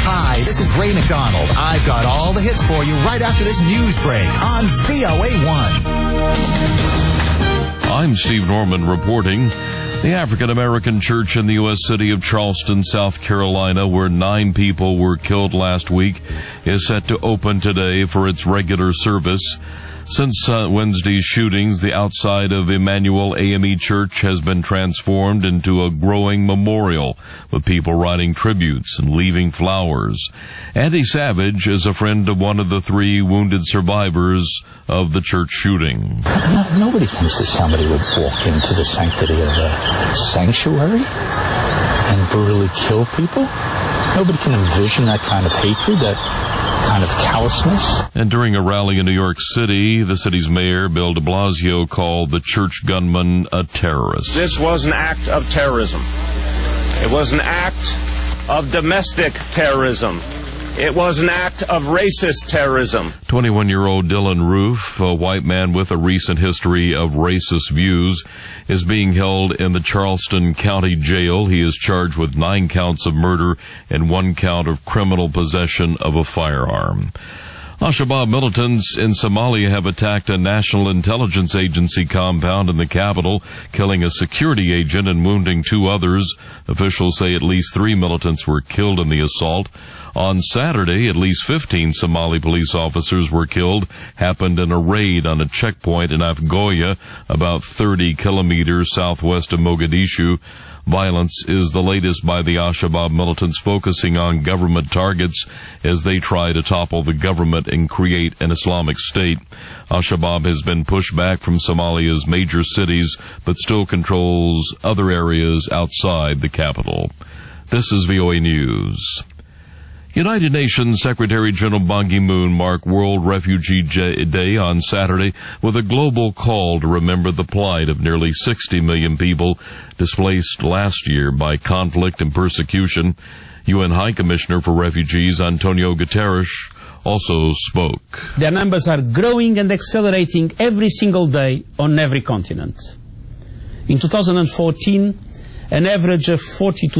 Hi, this is Ray McDonald. I've got all the hits for you right after this news break on VOA1. I'm Steve Norman reporting. The African-American church in the U.S. city of Charleston, South Carolina, where 9 people were killed last week, is set to open today for its regular service. Since Wednesday's shootings, the outside of Emmanuel AME Church has been transformed into a growing memorial, with people writing tributes and leaving flowers. Andy Savage is a friend of one of the 3 wounded survivors of the church shooting. Nobody thinks that somebody would walk into the sanctity of a sanctuary and brutally kill people. Nobody can envision that kind of hatred, that kind of callousness. And during a rally in New York City, the city's mayor, Bill de Blasio, called the church gunman a terrorist. This was an act of terrorism. It was an act of domestic terrorism. It was an act of racist terrorism. 21-year-old Dylan Roof, a white man with a recent history of racist views, is being held in the Charleston County Jail. He is charged with 9 counts of murder and 1 count of criminal possession of a firearm. Al-Shabaab militants in Somalia have attacked a National Intelligence Agency compound in the capital, killing a security agent and wounding 2 others. Officials say at least 3 militants were killed in the assault. On Saturday, at least 15 Somali police officers were killed. Happened in a raid on a checkpoint in Afgoya, about 30 kilometers southwest of Mogadishu. Violence is the latest by the Al-Shabaab militants, focusing on government targets as they try to topple the government and create an Islamic state. Al-Shabaab has been pushed back from Somalia's major cities, but still controls other areas outside the capital. This is VOA News. United Nations Secretary-General Ban Ki-moon marked World Refugee Day on Saturday with a global call to remember the plight of nearly 60 million people displaced last year by conflict and persecution. UN High Commissioner for Refugees Antonio Guterres also spoke. Their numbers are growing and accelerating every single day on every continent. In 2014, an average of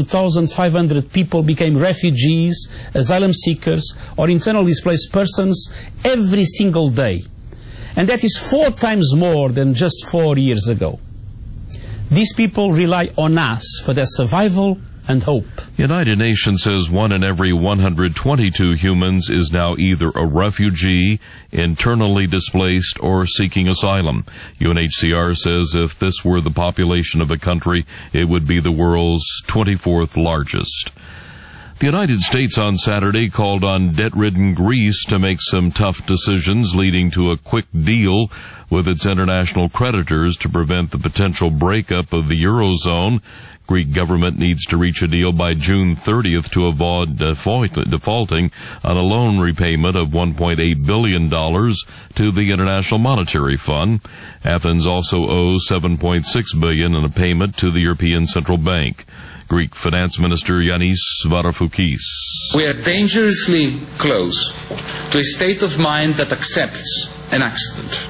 42,500 people became refugees, asylum seekers, or internally displaced persons every single day. And that is 4 times more than just 4 years ago. These people rely on us for their survival and hope. United Nations says 1 in every 122 humans is now either a refugee, internally displaced, or seeking asylum. UNHCR says if this were the population of a country, it would be the world's 24th largest. The United States on Saturday called on debt-ridden Greece to make some tough decisions, leading to a quick deal with its international creditors to prevent the potential breakup of the Eurozone. Greek government needs to reach a deal by June 30th to avoid defaulting on a loan repayment of $1.8 billion to the International Monetary Fund. Athens also owes $7.6 billion in a payment to the European Central Bank. Greek Finance Minister Yanis Varoufakis. We are dangerously close to a state of mind that accepts an accident.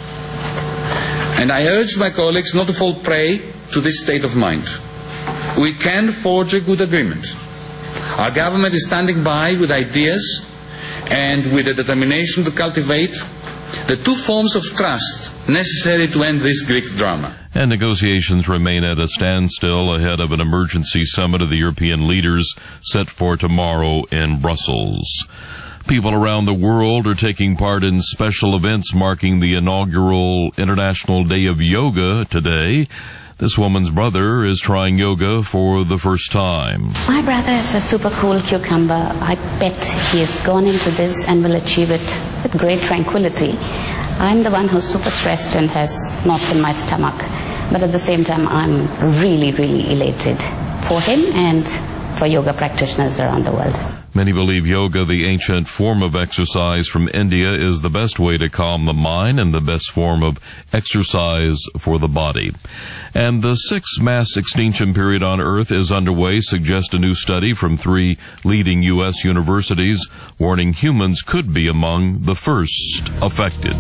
And I urge my colleagues not to fall prey to this state of mind. We can forge a good agreement. Our government is standing by with ideas and with the determination to cultivate the 2 forms of trust necessary to end this Greek drama. And negotiations remain at a standstill ahead of an emergency summit of the European leaders set for tomorrow in Brussels. People around the world are taking part in special events marking the inaugural International Day of Yoga today. This woman's brother is trying yoga for the first time. My brother is a super cool cucumber. I bet he has gone into this and will achieve it with great tranquility. I'm the one who's super stressed and has knots in my stomach. But at the same time, I'm really, really elated for him and for yoga practitioners around the world. Many believe yoga, the ancient form of exercise from India, is the best way to calm the mind and the best form of exercise for the body. And the 6th mass extinction period on Earth is underway, suggests a new study from 3 leading U.S. universities, warning humans could be among the first affected.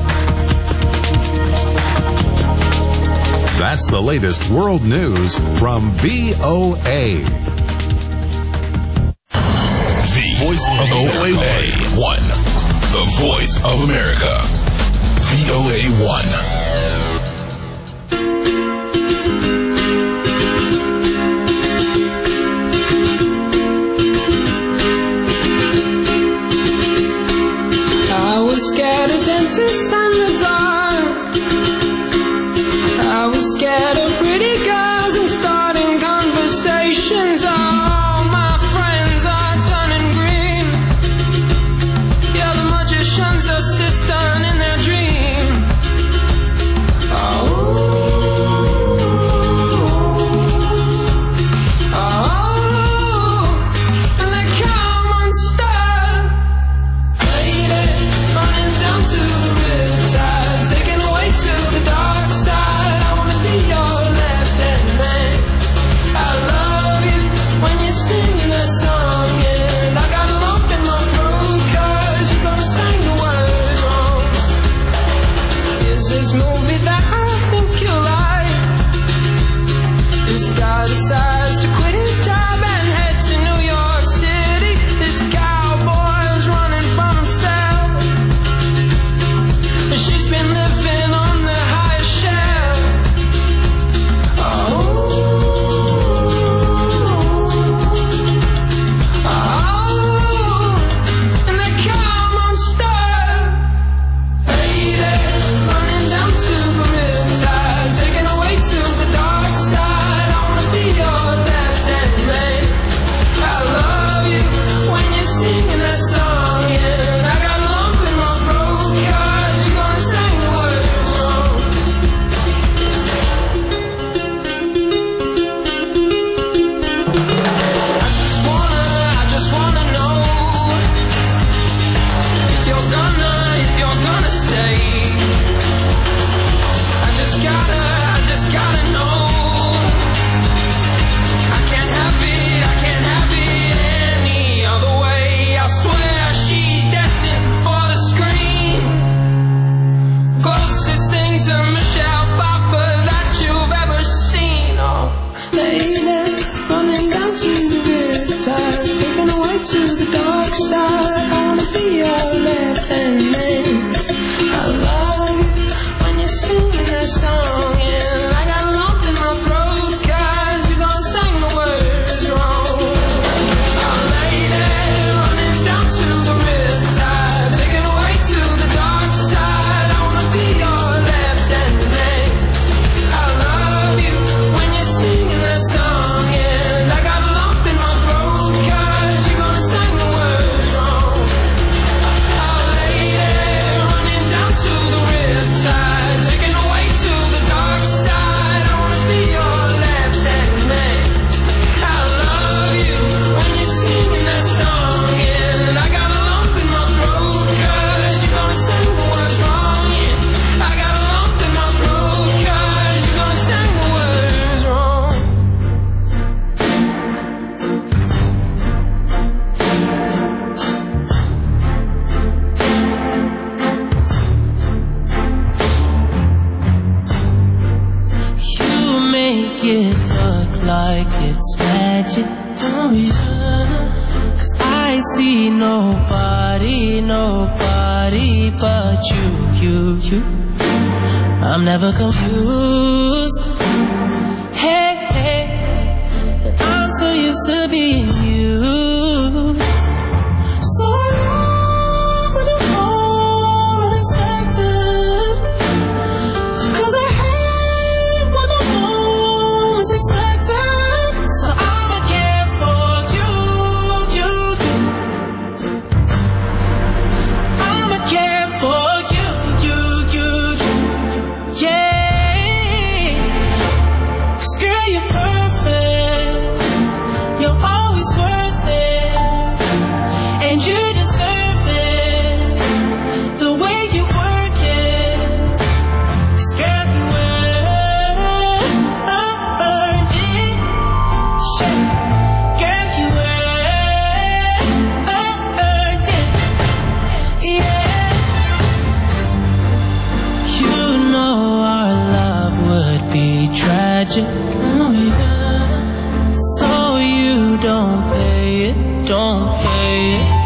That's the latest world news from VOA. voice of VOA1. The voice of America. VOA1. I was scared of dentists and the dark. I was scared of pretty girls and starting conversations. All my friends are turning green. Yeah, the magician's assistant in their dream. Oh, and they come unstuck. Lady, running down to the riptide, taken away to the dark side. I wanna be your left-hand man. I love you when you're singing that song, and I got a lump in my throat 'cause you're gonna sing the words wrong. Here's this movie that I think you like. This guy decides to quit his job and head to New York City. This cowboy's running from himself. She's been living on the highest shelf. Oh, and they come unstuck. Hey there, running down to the riptide, taken away to the dark side. I wanna be your left-hand man. I love you when you're singing that song, and I got a lump in my throat 'cause you're gonna sing the words wrong. I just wanna know if you're gonna stay. I just gotta know. I can't have it any other way. I swear she's destined for the screen. Closest thing to Michelle Pfeiffer that you've ever seen. Oh, lady, running down to the riptide, taken away to the dark side. I wanna be your left-hand man. I love you when you're singing that song, and I got a lump in my throat 'cause you're gonna sing the words wrong. Oh, lady, running down to the riptide, taken away to the dark side. I wanna be your left-hand man. I love you when you're singing that song, and I got a lump in my throat 'cause you're gonna sing the words wrong. Oh, lady, running down to the riptide, taken away to the dark side. I wanna be your left-hand man. I love you when you're singing that song, and I got a lump in my throat 'cause you're gonna sing the words wrong. Yeah, I got a lump in my throat 'cause you're gonna sing the words wrong. You make it look like it's magic, oh yeah. 'Cause I see nobody but you. I'm never confused. Hey, I'm so used to being used. So I love when you call unexpected, 'cause I hate when the moment's expected. So I'ma care for you. I'ma care for you. Yeah. 'Cause girl, you're perfect. You're always worth it, and you deserve it. The way you work it, 'cause girl, you earned it. Shit, girl, you earned it. Yeah. You know our love would be tragic, oh yeah. So you don't pay it.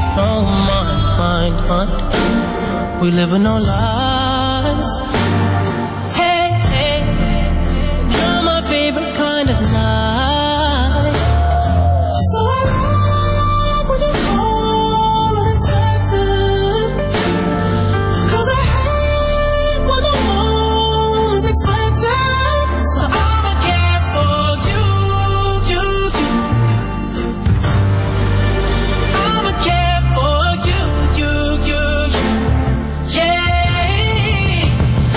find hunt. We live in our lives. Hey, hey, you're my favorite kind of night. So I love when you call unexpected, 'cause I hate when the moment's expected. So I'ma care for you, you. I'ma care for you, you. Yeah.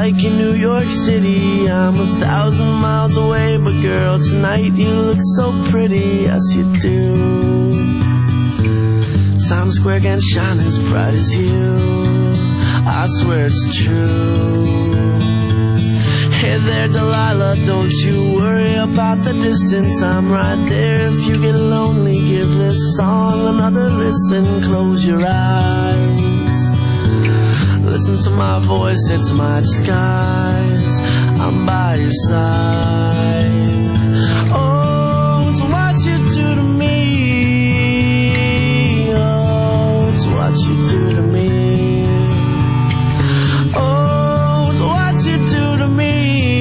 like in New York City. I'm 1,000 miles away, but girl, tonight you look so pretty. Yes, you do. Times Square can't shine as bright as you. I swear it's true. Hey there, Delilah, don't you worry about the distance. I'm right there if you get lonely. Give this song another listen. Close your eyes. Listen to my voice, it's my disguise. I'm by your side. Oh, it's what you do to me. Oh, it's what you do to me. Oh, it's what you do to me.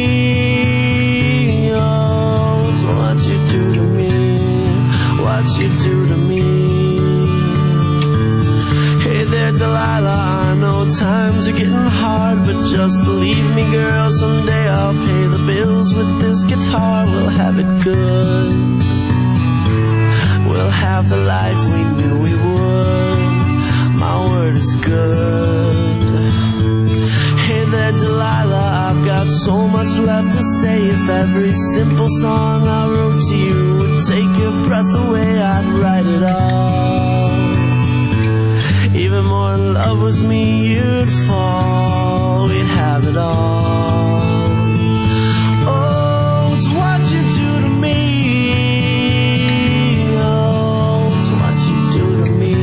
Oh, it's what you do to me. What you do to me. Hey there, Delilah, I know times are getting hard, but just believe me, girl, someday I'll pay the bills with this guitar. We'll have it good. We'll have the life we knew we would. My word is good. Hey there, Delilah, I've got so much left to say. If every simple song I wrote to you would take your breath away, I'd write it all. Even more in love with me, you'd fall. We'd have it all. Oh, it's what you do to me. Oh, it's what you do to me.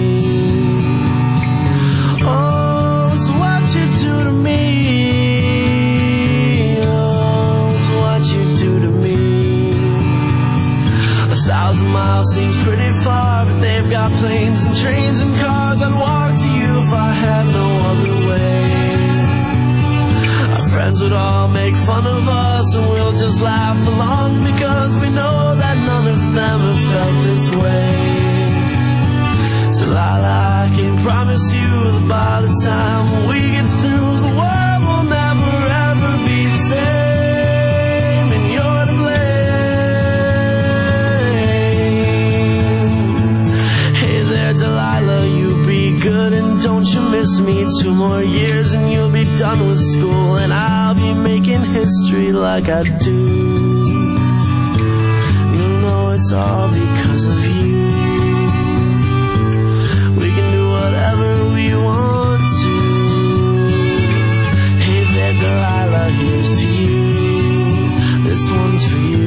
Oh, it's what you do to me. Oh, it's what you do to me. 1,000 miles seems pretty far, but they've got planes and trains and cars. I'd walk to you if I had no other way. Our friends would all make fun of us, and we'll just laugh along, because we know that none of them have felt this way. Delilah, I can promise you that by the time we get through, the world will never ever be the same, and you're to blame. Hey there, Delilah, you be good and don't you miss me. 2 more years and you'll be done with school, and I'll be making history like I do. You'll know it's all because of you. We can do whatever we want to. Hey there, Delilah, here's to you. This one's for you.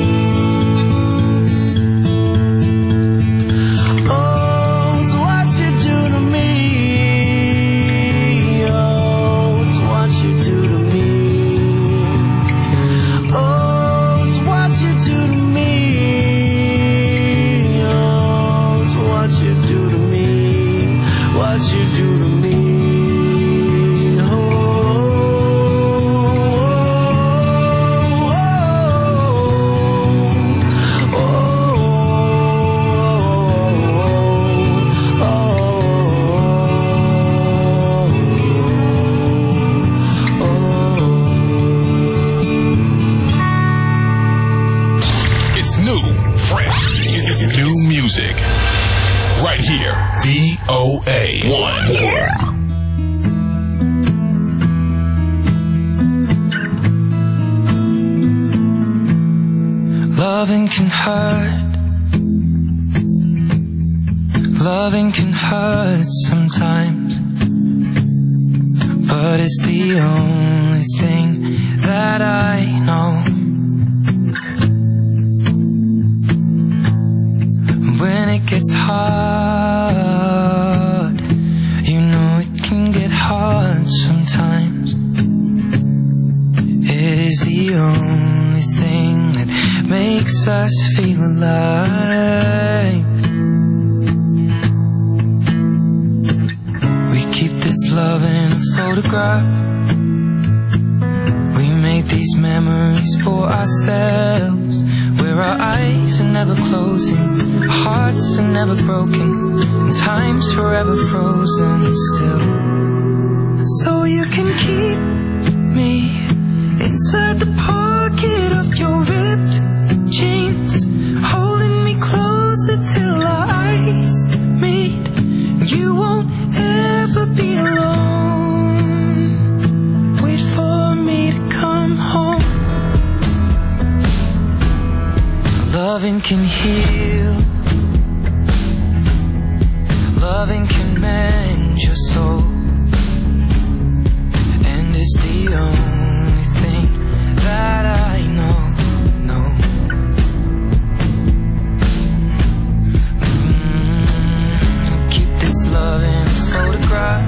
What you do to me. Oh, oh, oh, oh, oh, oh. It's new, fresh. It's new music. Right here, VOA 1. Loving can hurt. Loving can hurt sometimes, but it's the only thing that I know. When it gets hard, you know it can get hard sometimes. It is the only thing that makes us feel alive. We keep this love in a photograph. We make these memories for ourselves, where our eyes are never closing, hearts are never broken, and time's forever frozen still. So you can keep me inside the pocket of your ripped jeans, holding me closer till our eyes meet. You won't ever be alone. Wait for me. Loving can heal. Loving can mend your soul. And it's the only thing that I know. Keep this love in a photograph.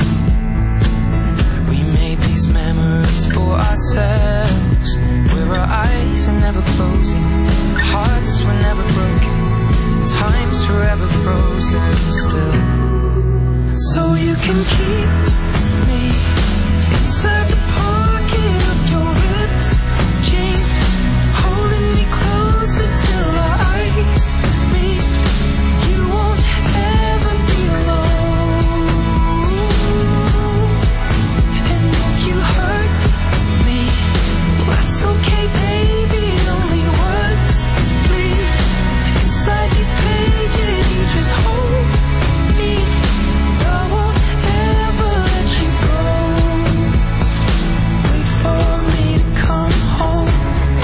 We made these memories for ourselves, where our eyes are never closing, hearts were never broken, time's forever frozen still. So you can keep me inside the pocket of your ripped jeans, holding me closer till our eyes meet. You won't ever be alone. And if you hurt me, that's okay, baby. Only words bleed inside these pages. You just hold me. I won't ever let you go. Wait for me to come home.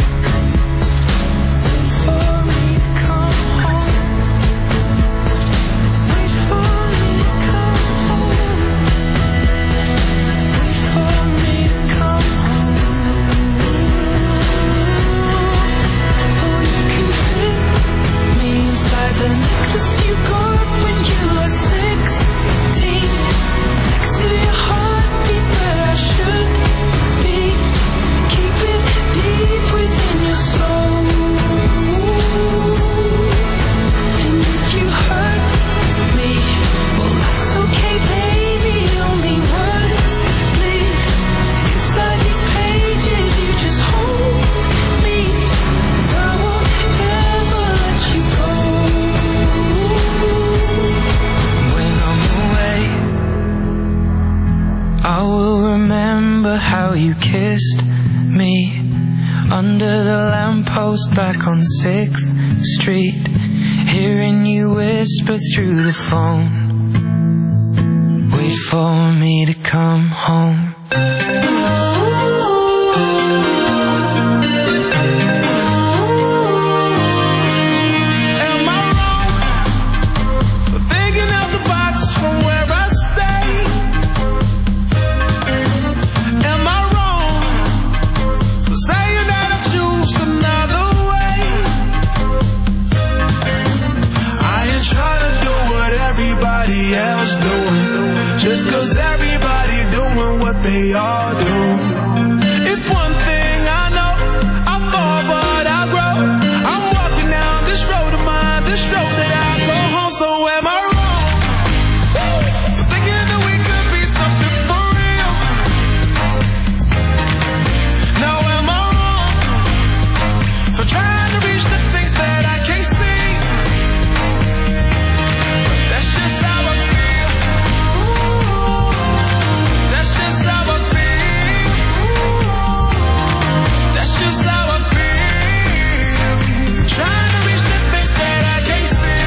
Wait for me to come home. Wait for me to come home. Wait for me to come home. Oh, you can fit me inside the necklace you got when you were 16, next to your heartbeat where I should be. Keep it deep within your soul. And if you hurt me, well, that's okay, baby. Only words bleed inside these pages. You just hold me. I won't ever let you go. When I'm away, I will remember how you kissed me under the lamppost back on 6th Street, hearing you whisper through the phone. Wait for me to come home. Am I wrong for thinking out the box from where I stay? Am I wrong for saying that I choose another way? I ain't trying to do what everybody else doing, just 'cause everybody doing what they all do. If one thing I know, I fall but I grow. I'm walking down this road of mine, this road that I go home. So am I wrong for thinking that we could be something for real? Now am I wrong for trying to reach the things that I can't see? That's just how I feel. That's just how I feel. That's just how I feel. Trying to reach the things that I can't see.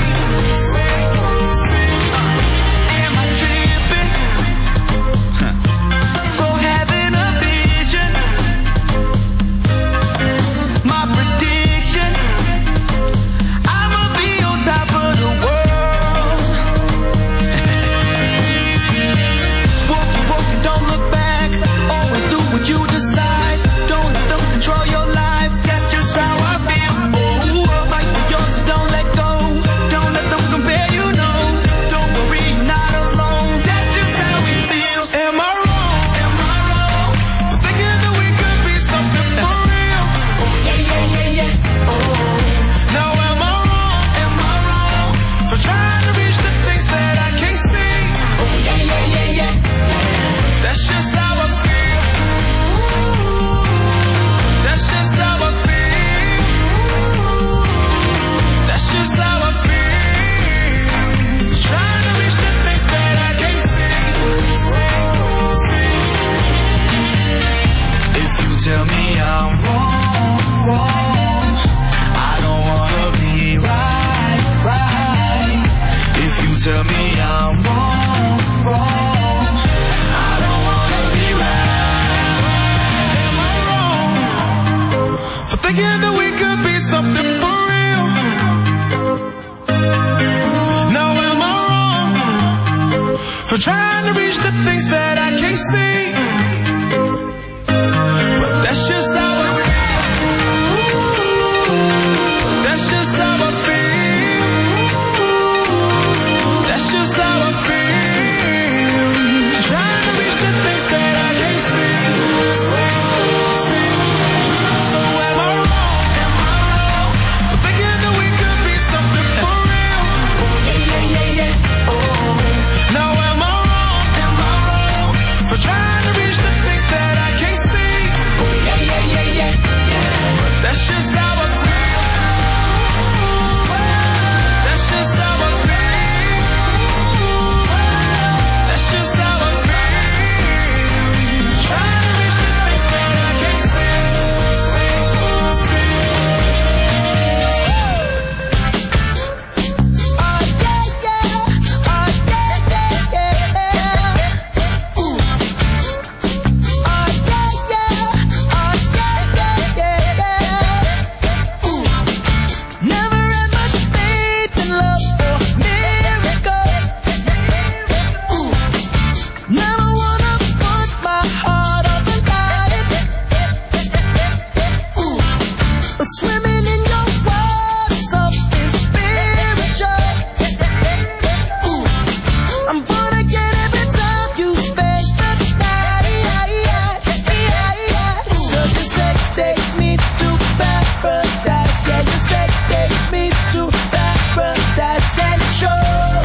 Am I tripping for having a vision? My prediction, I'ma be on top of the world. Walk, don't look back. Always do what you decide. Don't let them control your life. That's just how I feel. Ooh, fight for yours, so don't let go. Don't let them compare, you know. Don't worry, you're not alone. That's just how we feel. Am I wrong? Am I wrong for thinking that we could be something for real? Yeah. Oh. Now am I wrong? Am I wrong for trying to reach the things that I can't see? Yeah. That's just how I feel. That's just how I feel. That's just how I feel. Trying to reach the things that I can't see. If you tell me I'm wrong, I don't wanna be right. If you tell me I'm wrong, I don't wanna be right. Am I wrong for thinking that we could be something for real? trying to reach the things that I can't see. But that's just how I feel. That's just how I feel. That's just how I feel. Trying to reach the things that I can't see. So am I wrong for thinking that we could be something for real? Now am I wrong for trying to reach the things that I can't see? But that's just how I feel. That's just how I feel. That's just how I feel. Trying to reach the things that I can't see. Never had much faith in love or miracles. Never wanna put my heart up and lie. But swimming in your world, something spiritual. I'm gonna get every time you spend the night. 'Cause your sex takes me to paradise. Yeah, your sex takes me to paradise and it shows.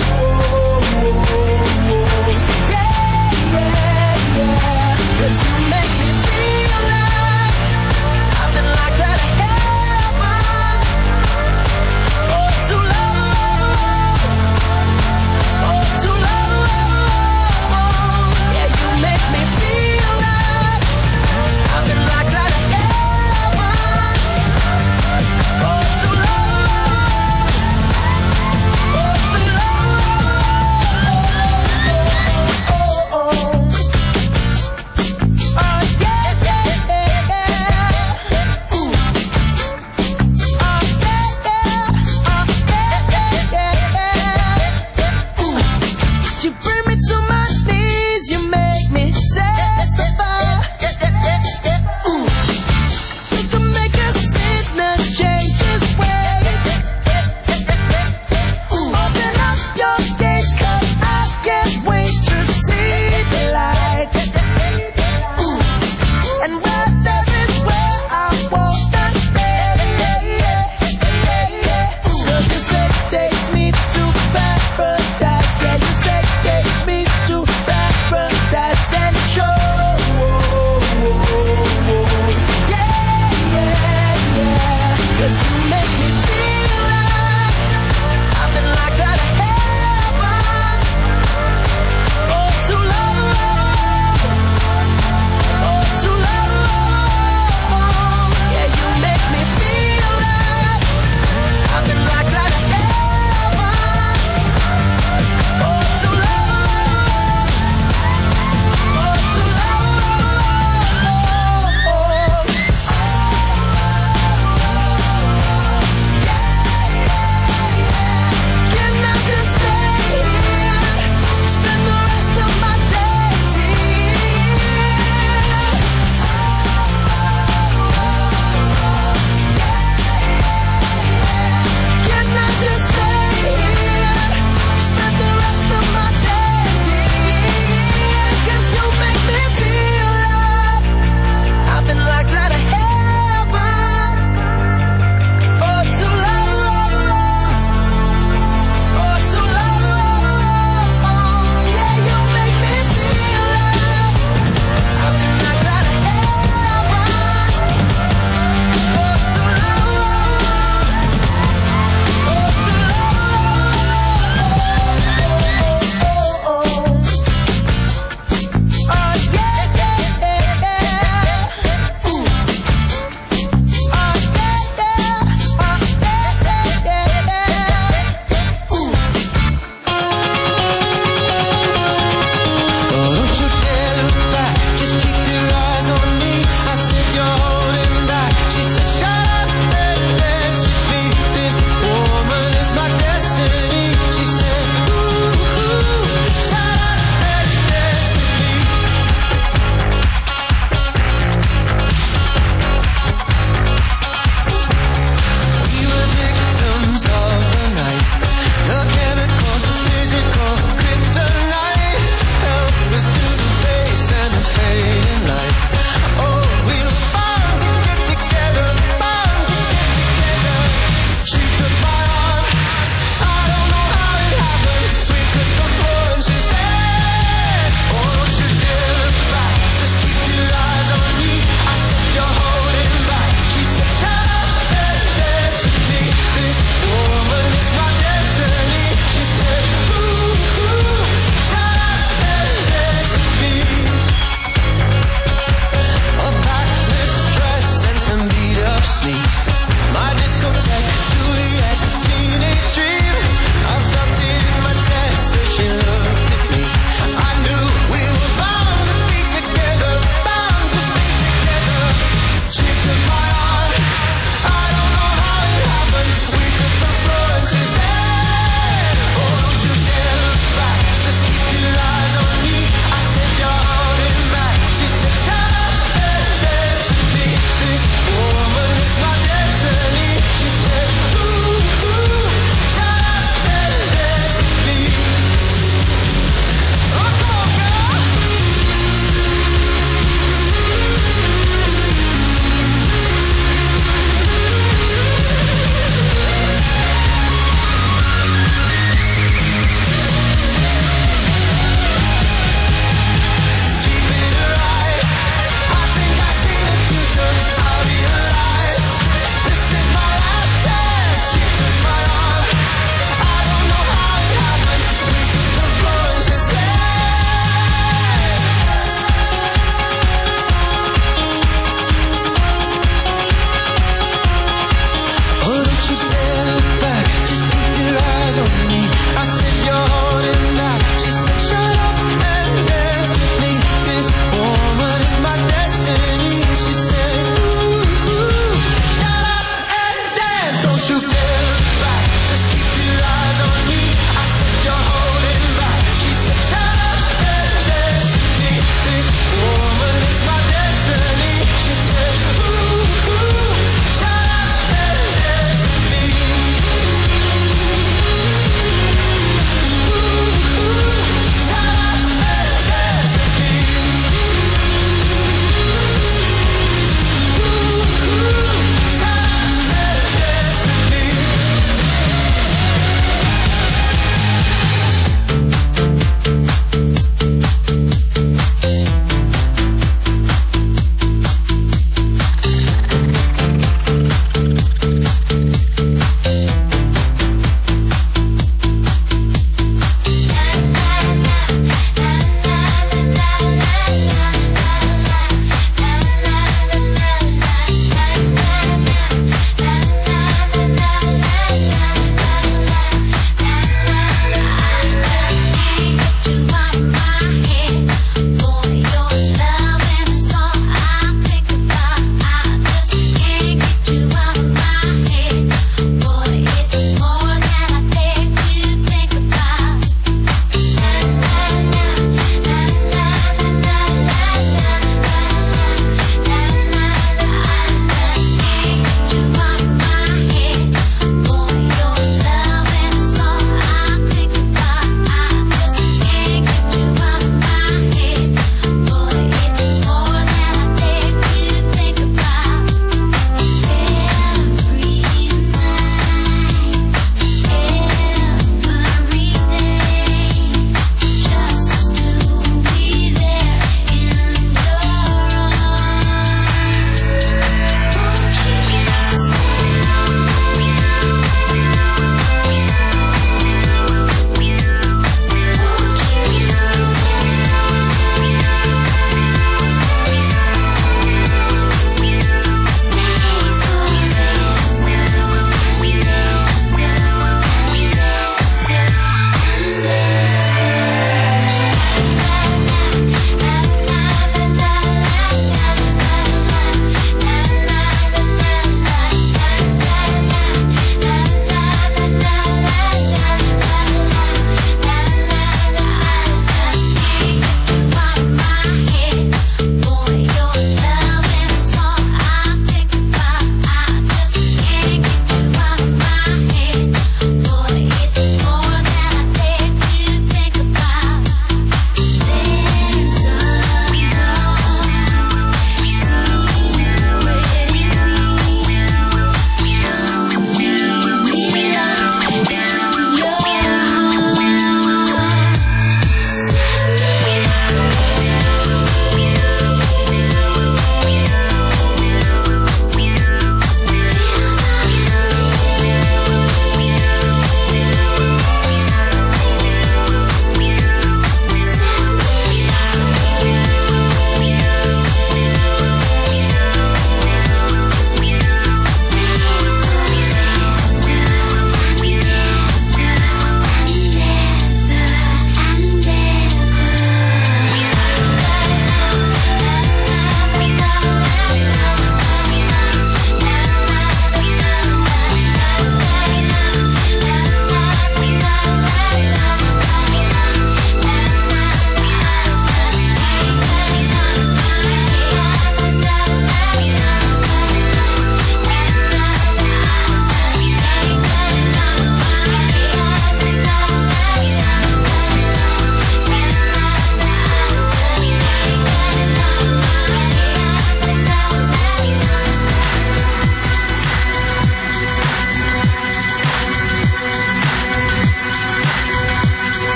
Yeah. 'Cause you make me feel like I've been locked out of heaven. Oh, too long. Oh, too long. Yeah, you make me feel like I've been locked out of heaven. Oh, too long. Oh, too long. Oh, you bring me to my knees, you make me testify. You can make a sinner change his ways. Open up your gates, 'cause I can't wait to see the light. And where there is where I wanna stay. 'Cause your sex takes me to paradise. Yeah, your sex takes me to paradise and it shows. Yeah. 'Cause you make me feel like I've been locked out of heaven. Oh, too long. Oh, too long. Yeah, you make me feel like I've been locked out of heaven. Oh, too long. Oh, too long. discotheque, Juliet, teenage dream. I felt it in my chest, so she looked at me. I knew we were bound to be together, bound to be together. She took my arm, I don't know how it happened. We took the floor and she said, oh, don't you dare look back, just keep your eyes on me. I said, you're holding back. She said, shut up and dance with me. This woman is my destiny. She said, ooh.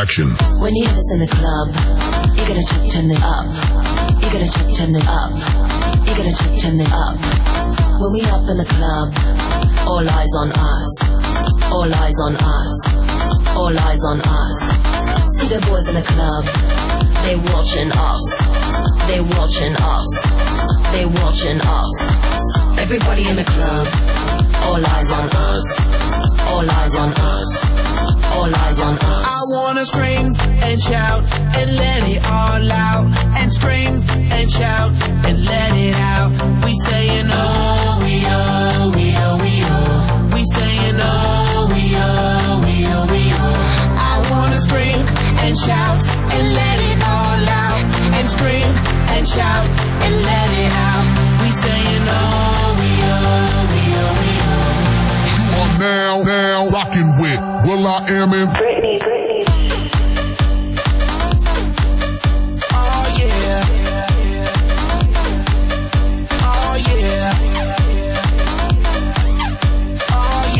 action. When you hear this in the club, you gotta turn it up. You gotta turn it up. You gotta turn it up. When we up in the club, all eyes on us. All eyes on us. All eyes on us. See the boys in the club, they watching us. They watching us. They watching us. Everybody in the club, all eyes on us. All eyes on us. All eyes on us. I wanna scream and shout and let it all out. And scream and shout and let it out. We saying oh, we oh, we oh, we oh. We saying oh, we oh, we oh, we oh. I wanna scream and shout and let it all out. And scream and shout and let it out. We saying oh, we oh, we oh, we oh. You are now rocking with Will I Am in Britney. Oh yeah. Oh yeah. Oh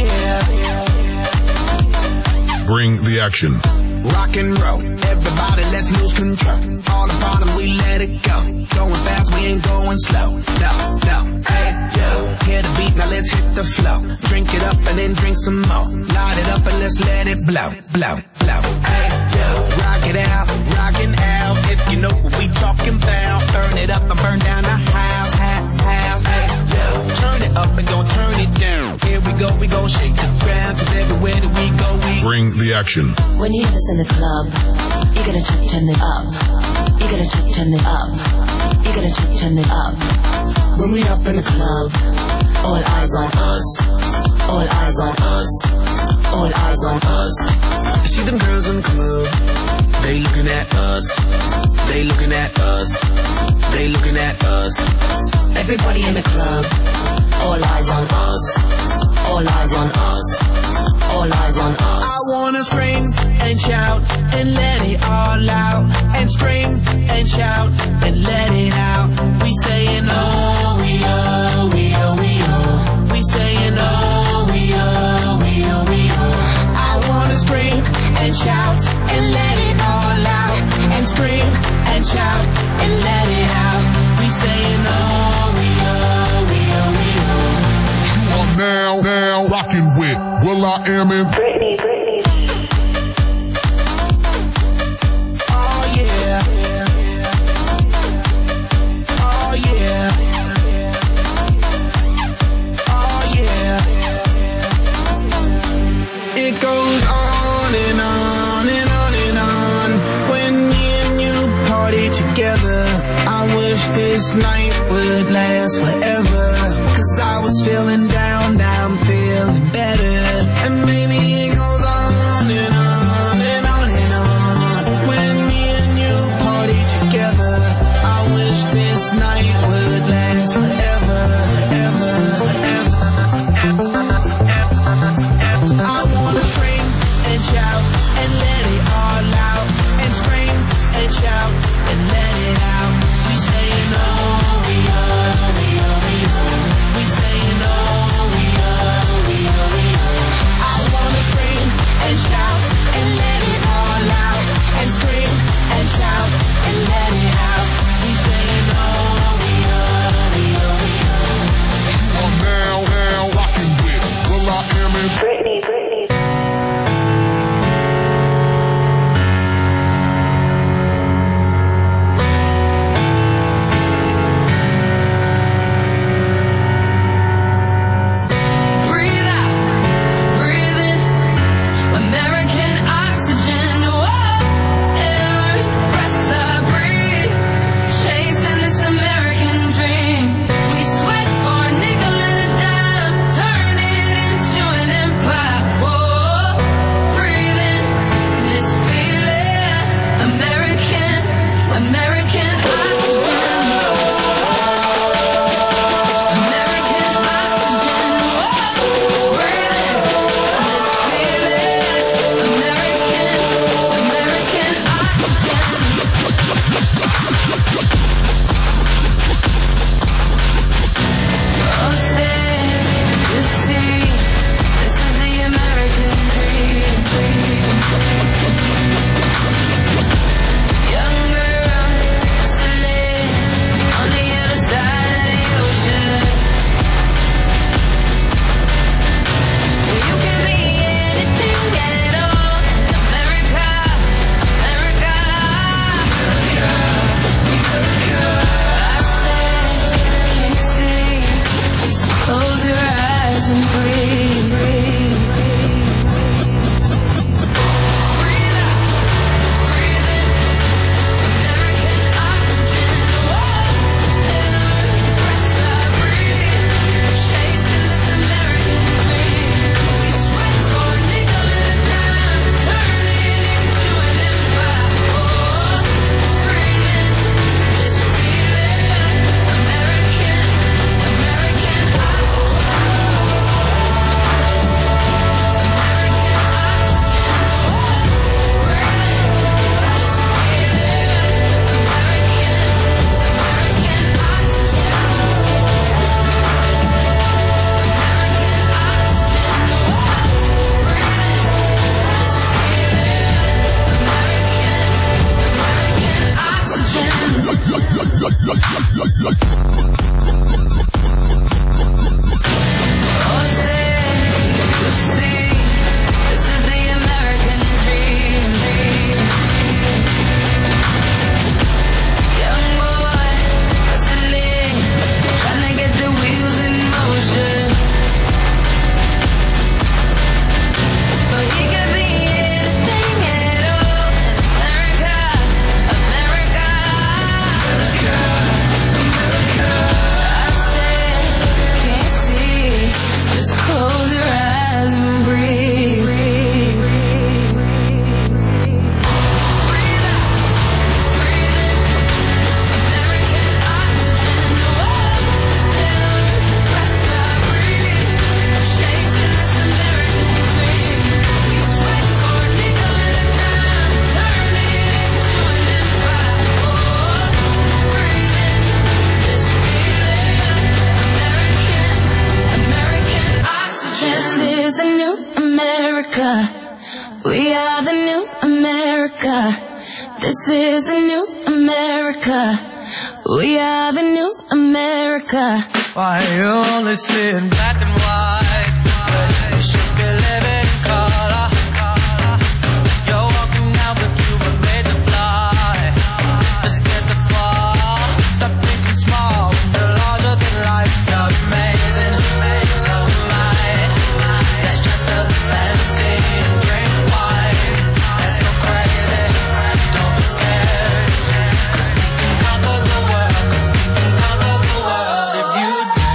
yeah. Bring the action. Rock and roll, everybody let's lose control. All the bottom we let it go. Going fast, we ain't going slow. No, hey, yo. Hear the beat, now let's hit the flow. Drink it up and then drink some more. Light it up and let's let it blow. Hey, yo. Rock it out, rockin' out. If you know what we talking about. Burn it up and burn down the house. Hey, yo. Turn it up and don't turn it down. Here we go shake the ground. Cause everywhere that we go, we bring the action. When you hear this in the club, you gotta turn it up. You gotta turn it up. You gotta turn it up. When we up in the club, all eyes on us. All eyes on us. All eyes on us. You see them girls in the club, they looking at us. They looking at us. They looking at us. Everybody in the club, all eyes on us. All eyes on us. All eyes on us. I wanna scream and shout and let it all out. And scream and shout and let it out. We saying oh, we oh, we oh, we oh. We saying oh, we oh, we oh, we oh. I wanna scream and shout and let it all out. And scream and shout and let it out. We saying oh, we oh, we oh, we oh. You are now rocking with Will I Am in Britney. Oh yeah. Oh yeah. Oh yeah. It goes on and on and on and on. When me and you party together, I wish this night would last forever. Cause I was feeling down, now I'm feeling better. And maybe it goes on and on and on and on. When me and you party together, I wish this night would last forever, forever, forever, forever. I wanna scream and shout and let it all out. And scream and shout and let it out. We saying oh, we oh, we oh, we oh. We saying oh. and breathe. We are the new America. This is the new America. We are the new America. Why you only see in black and white? But you should be living in color. You're walking out, but you were made to fly. Just get the fall. Stop thinking small. You're larger than life. You're amazing. So am I. Let's dress up fancy and drink wine. Let's go crazy. Don't be scared. 'Cause we can conquer the world. 'Cause we can conquer the world if you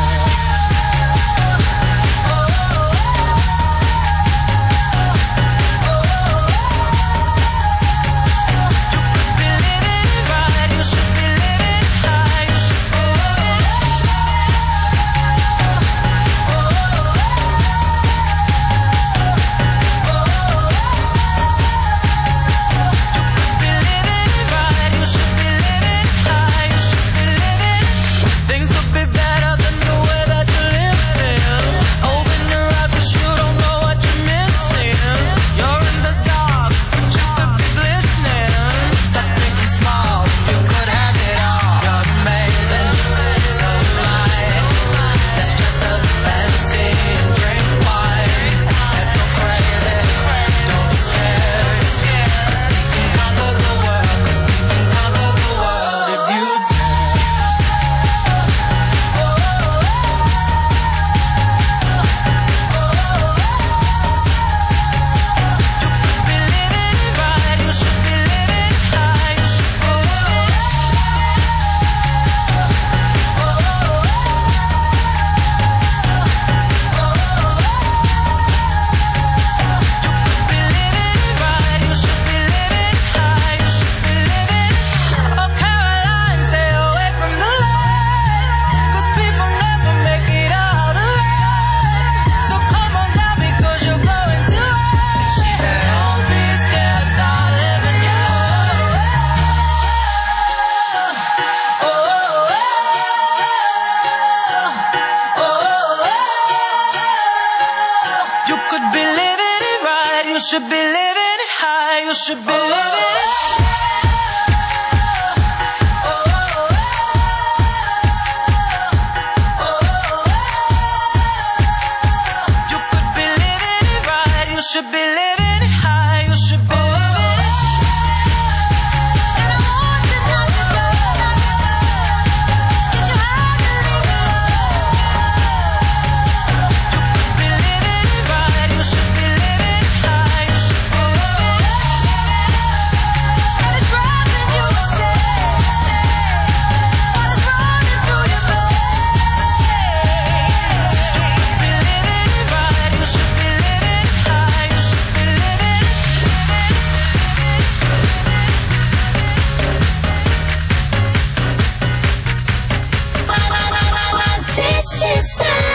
should be living it high, you should be living it. You could be living it right, you should be living it high, you should be living it.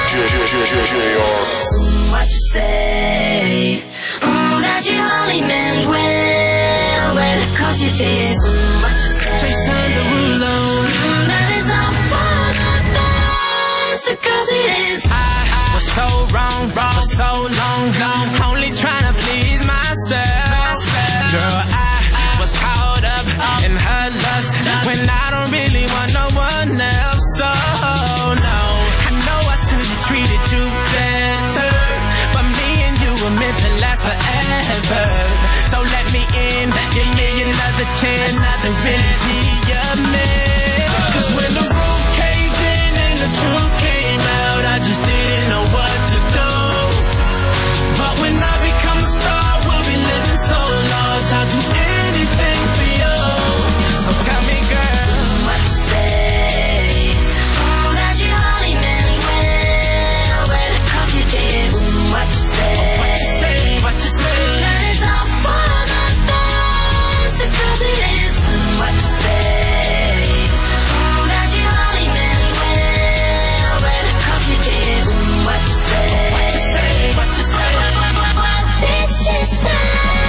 What you say? That you only meant well, well, 'cause you did. What you say? Jason Derulo. That is all for the best, 'cause it is. I was so wrong for so long, only trying to please myself. Girl, I was caught up in her lust when I don't really want no one else. So no, I know I should have treated you better, but me and you were meant to last forever. So let me in, give me another chance to really be your man. 'Cause when the roof caved in and the truth came out, I just didn't know what to do. But when I become a star, we'll be living so large, I'll do anything for you. So tell me, girl, what you say? That you only meant well, well, 'cause you did. What you say? What you say? What you say? That is all for the best, 'cause it is. What you say? That you only meant well, well, 'cause you did. What you say? What you say? What you say? What did she say?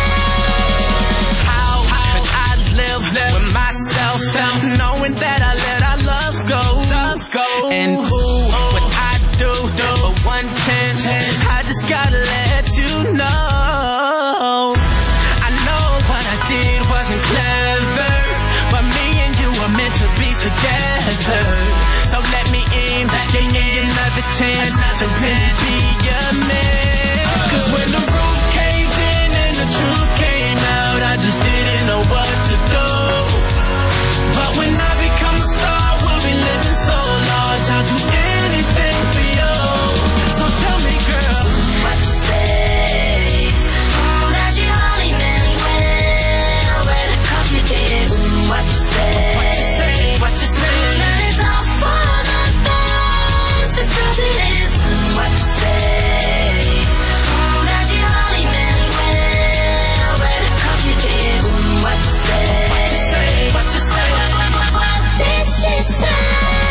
How could I live with myself, knowing that I let our love go? And ooh, what I do for one chance, I just gotta let you know. I know what I did wasn't clever, but me and you were meant to be together. So let me in, give me another chance to really be your man. 'Cause when the roof caved in and the truth came out, I just didn't know what to do. But when I become a star, we'll be living so large, I'll do anything for you. So tell me, girl, what you say? That you only meant well, well, 'cause you did. What you say? What you say? What you say? That is all for the best, 'cause it is. What you say? That you only meant well, well, 'cause you did. What you say? What you say? What you say? What did she say?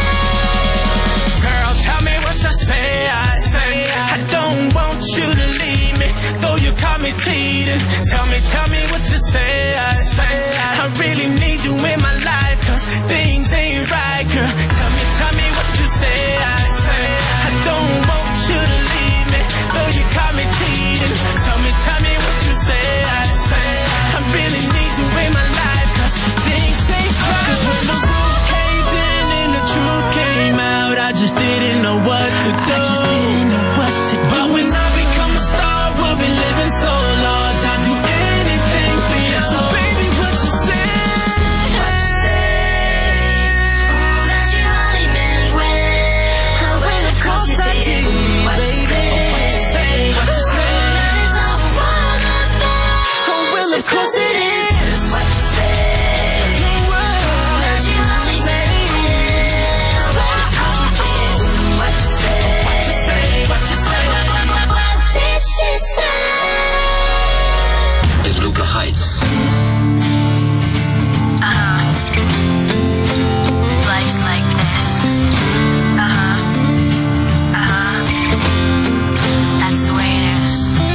Girl, tell me what you say. I don't want you to leave me, though you caught me cheating. Tell me what you say. I really need you in my life, 'cause things ain't right, girl. Tell me what you say. I don't want you to leave me, though you caught me cheating. Tell me what you say. I really need you in my life, 'cause things ain't right. 'Cause when the roof caved in and the truth came out, I just didn't know what to do. But when I become a star, we'll be living so large, I'll do anything for you. So baby, what you say? What you say? That you only meant well, well, of course you did. What you say? What you say? What you say? That is all for the best. Oh, well, of course it is. What you say? That you only meant well, well, of course you did. What you say? What you say? What you say? What did she say? Is Luca Heights. Life's like this. That's the way it is.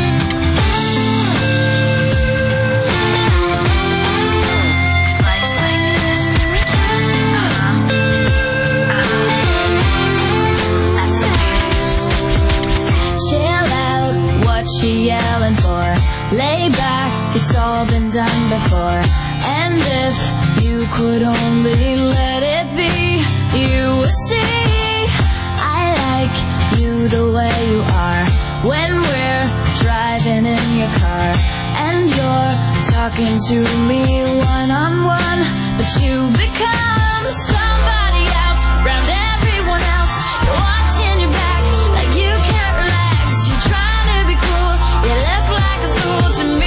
Lay back, it's all been done before. And if you could only let it be, you would see I like you the way you are. When we're driving in your car and you're talking to me one-on-one, but you become somebody else around everyone else. You're watching your back like you can't relax. You're trying to be cool, you look like a fool to me.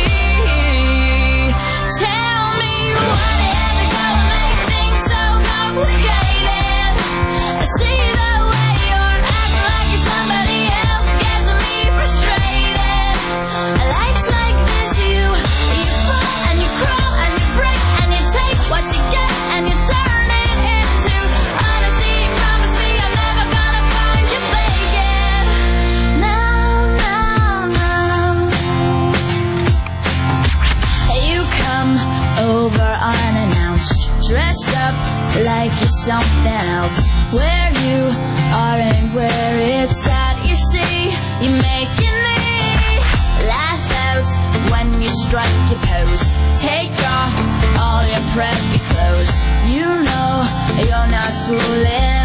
Tell me what is gonna make things so complicated. I see the way you're acting like you're somebody else, gets me frustrated. Life's like this, you fall and you crawl and you break and you take what you get and you turn it into something else. Where you are and where it's at, you see, you make your knee laugh out when you strike your pose. Take off all your preppy clothes. You know you're not fooling